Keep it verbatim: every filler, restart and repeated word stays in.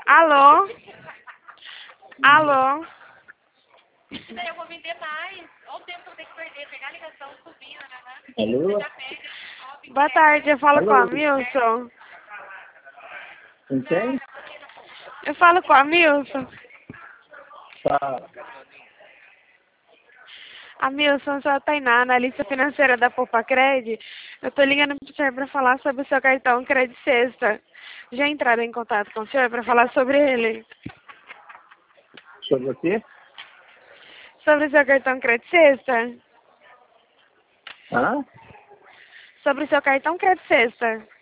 Alô? Alô? Daí eu vou vender mais. Olha o tempo que eu vou ter que perder. Pegar a ligação, subir, né? Alô? Já pega. Boa tarde, eu falo Alô? com a Milson. Com quem? Eu falo com a Milson. Tá. A Milson, sou a Tainá, analista financeira da Poupa Cred. Eu tô ligando pro senhor para falar sobre o seu cartão Credit Sexta. Já entraram em contato com o senhor para falar sobre ele? Sobre o quê? Sobre o seu cartão Credit Sexta? Hã? Sobre o seu cartão Credit Sexta.